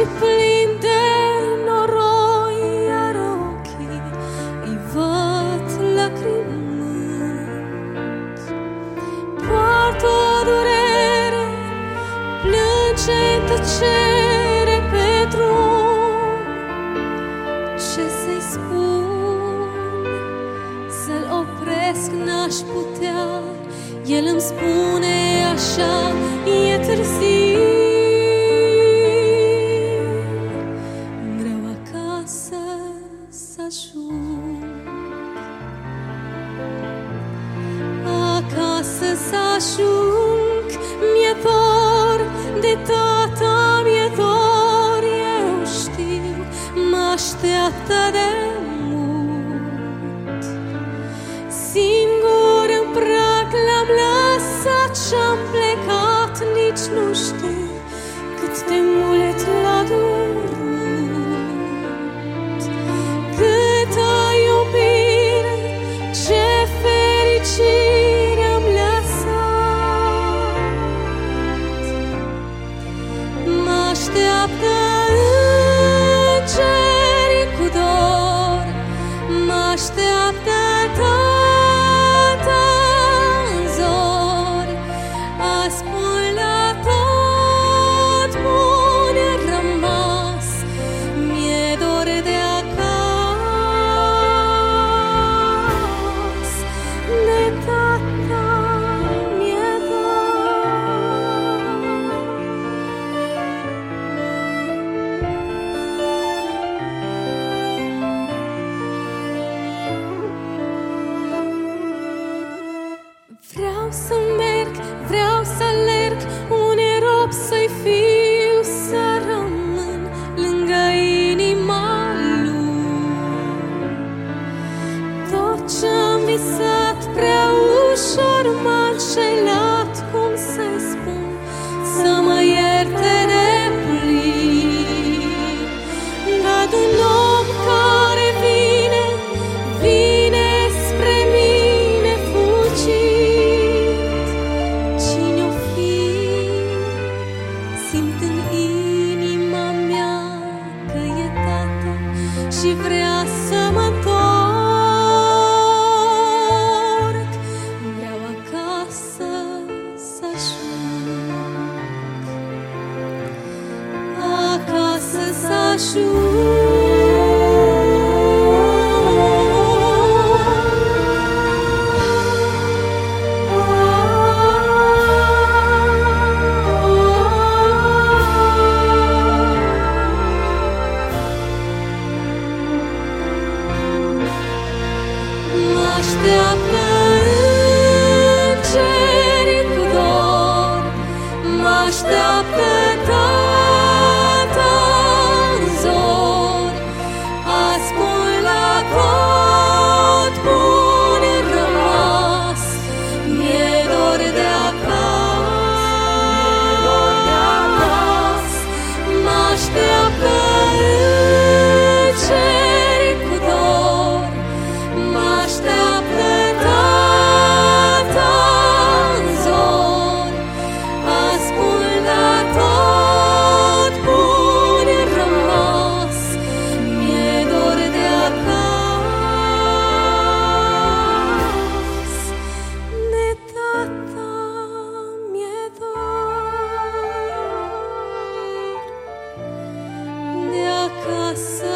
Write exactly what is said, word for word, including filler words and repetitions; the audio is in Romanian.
și plin de noroi, iar ochii îi văd lacrimând. Poartă o durere, plânge în tăcere pe drum. Ce să-i spun? Să-l opresc n-aș putea. El îmi spune așa, e târziu. Vreau acasă să ajung, acasă să ajung. Mi-e dor de tata, mi-e dor, eu știu, mă așteaptă de mult. Singur în prag l-am lăsat și-am plecat, nici nu știu cât de mult l-a durut. Câtă iubire, ce fericire am lăsat. Mă așteaptă îngerii cu dor, mă așteaptă tata în zori. Azi până la tot bun rămas, mi-e dor de acasă, de tata mi-e dor. Vreau să merg, vreau să alerg, unde rob să-i fiu, să rămân lângă inima lui. Tot ce-am visat prea ușor m-a înșelat, cum să-i spun, să mă ierte deplin. Văd un om care vine, vine spre mine fugind. Cine-o fi? Simt în inima mea că e tata și vrea să mă întorc. Vreau acasă să ajung, acasă să ajung. Mă așteaptă îngerii cu dor, mă așteaptă tata în zori. Azi până la tot bun rămas, mi-e dor de acasă, mă așteaptă îngerii cu dor, mă așteaptă tata în zori. Azi până la tot bun rămas, mi-e dor de acasă, de tata mi-e dor, de acasă.